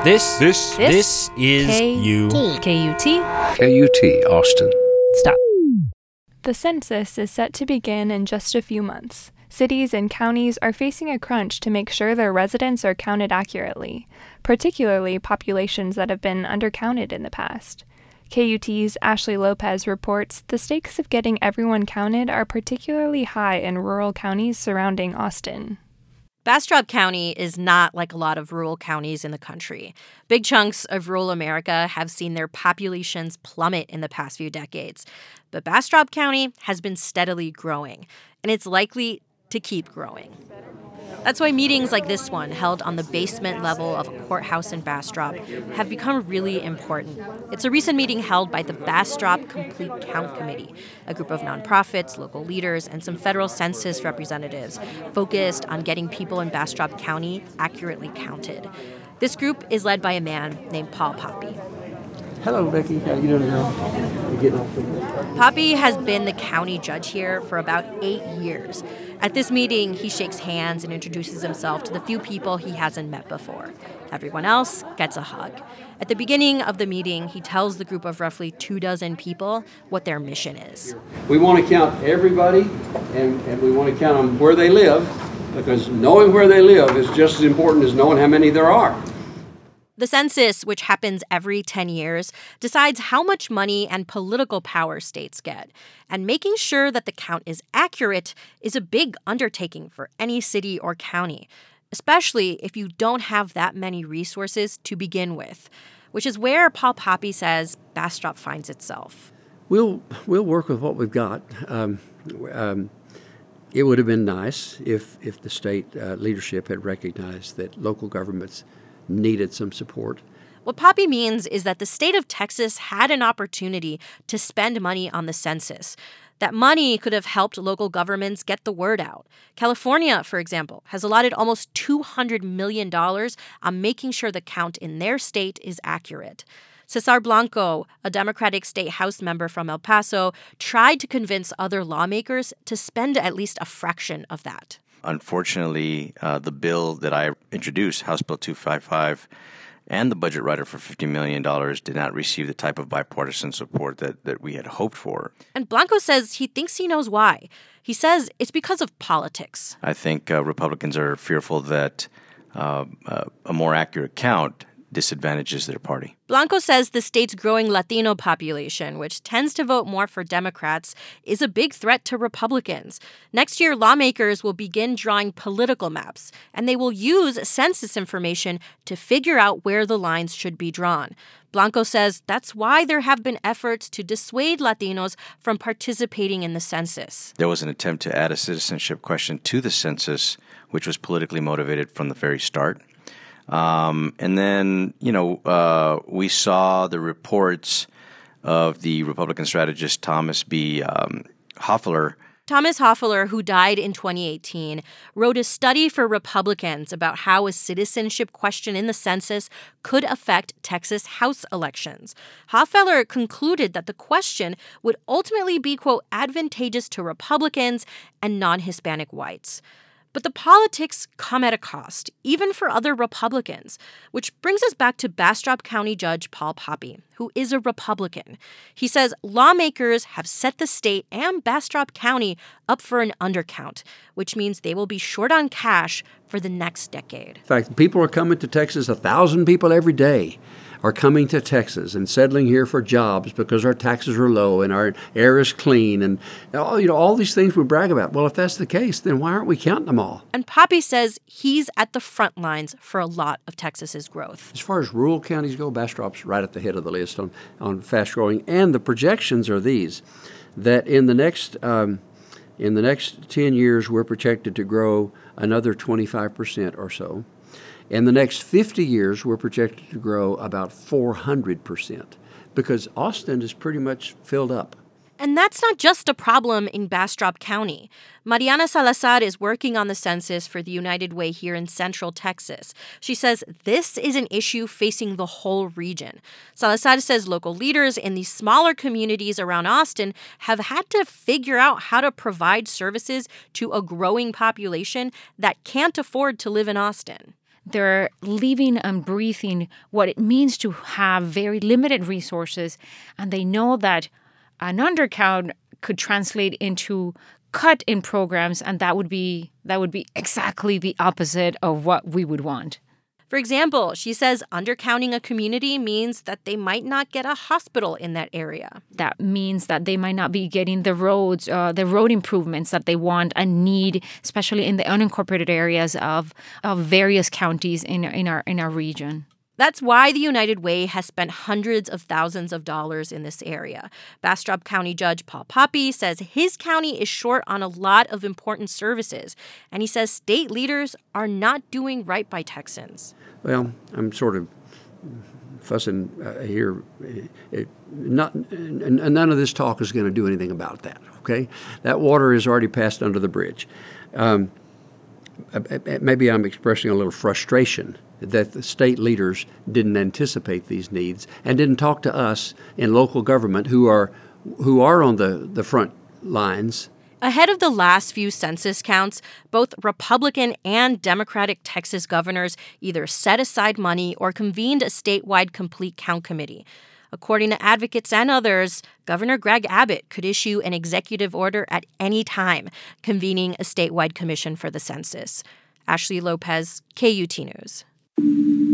This is you. KUT. KUT, Austin. Stop. The census is set to begin in just a few months. Cities and counties are facing a crunch to make sure their residents are counted accurately, particularly populations that have been undercounted in the past. KUT's Ashley Lopez reports the stakes of getting everyone counted are particularly high in rural counties surrounding Austin. Bastrop County is not like a lot of rural counties in the country. Big chunks of rural America have seen their populations plummet in the past few decades. But Bastrop County has been steadily growing, and it's likely to keep growing. That's why meetings like this one, held on the basement level of a courthouse in Bastrop, have become really important. It's a recent meeting held by the Bastrop Complete Count Committee, a group of nonprofits, local leaders, and some federal census representatives focused on getting people in Bastrop County accurately counted. This group is led by a man named Paul Poppe. Hello, Becky. How you doing, girl? You getting off the Poppe has been the county judge here for about 8 years. At this meeting, he shakes hands and introduces himself to the few people he hasn't met before. Everyone else gets a hug. At the beginning of the meeting, he tells the group of roughly 24 people what their mission is. We want to count everybody, and we want to count them where they live, because knowing where they live is just as important as knowing how many there are. The census, which happens every 10 years, decides how much money and political power states get. And making sure that the count is accurate is a big undertaking for any city or county, especially if you don't have that many resources to begin with, which is where Paul Poppe says Bastrop finds itself. We'll work with what we've got. It would have been nice if the state leadership had recognized that local governments needed some support. What Poppe means is that the state of Texas had an opportunity to spend money on the census. That money could have helped local governments get the word out. California, for example, has allotted almost $200 million on making sure the count in their state is accurate. Cesar Blanco, a Democratic state House member from El Paso, tried to convince other lawmakers to spend at least a fraction of that. Unfortunately, the bill that I introduced, House Bill 255, and the budget rider for $50 million did not receive the type of bipartisan support that we had hoped for. And Blanco says he thinks he knows why. He says it's because of politics. I think Republicans are fearful that a more accurate count disadvantages their party. Blanco says the state's growing Latino population, which tends to vote more for Democrats, is a big threat to Republicans. Next year, lawmakers will begin drawing political maps, and they will use census information to figure out where the lines should be drawn. Blanco says that's why there have been efforts to dissuade Latinos from participating in the census. There was an attempt to add a citizenship question to the census, which was politically motivated from the very start. And then, we saw the reports of the Republican strategist Thomas B. Hofeller. Thomas Hofeller, who died in 2018, wrote a study for Republicans about how a citizenship question in the census could affect Texas House elections. Hofeller concluded that the question would ultimately be, quote, advantageous to Republicans and non-Hispanic whites. But the politics come at a cost, even for other Republicans, which brings us back to Bastrop County Judge Paul Poppe, who is a Republican. He says lawmakers have set the state and Bastrop County up for an undercount, which means they will be short on cash for the next decade. In fact, people are coming to Texas, 1,000 people every day are coming to Texas and settling here for jobs because our taxes are low and our air is clean and all these things we brag about. Well, if that's the case, then why aren't we counting them all? And Poppe says he's at the front lines for a lot of Texas's growth. As far as rural counties go, Bastrop's right at the head of the list on fast growing. And the projections are these, that in the next 10 years, we're projected to grow another 25% or so. In the next 50 years, we're projected to grow about 400% because Austin is pretty much filled up. And that's not just a problem in Bastrop County. Mariana Salazar is working on the census for the United Way here in Central Texas. She says this is an issue facing the whole region. Salazar says local leaders in these smaller communities around Austin have had to figure out how to provide services to a growing population that can't afford to live in Austin. They're living and breathing what it means to have very limited resources, and they know that an undercount could translate into cut in programs, and that would be exactly the opposite of what we would want. For example, she says undercounting a community means that they might not get a hospital in that area. That means that they might not be getting the roads, the road improvements that they want and need, especially in the unincorporated areas of various counties in our region. That's why the United Way has spent hundreds of thousands of dollars in this area. Bastrop County Judge Paul Poppe says his county is short on a lot of important services, and he says state leaders are not doing right by Texans. Well, I'm sort of fussing here. None of this talk is going to do anything about that, okay? That water is already passed under the bridge. Maybe I'm expressing a little frustration that the state leaders didn't anticipate these needs and didn't talk to us in local government who are on the front lines. Ahead of the last few census counts, both Republican and Democratic Texas governors either set aside money or convened a statewide complete count committee. According to advocates and others, Governor Greg Abbott could issue an executive order at any time, convening a statewide commission for the census. Ashley Lopez, KUT News.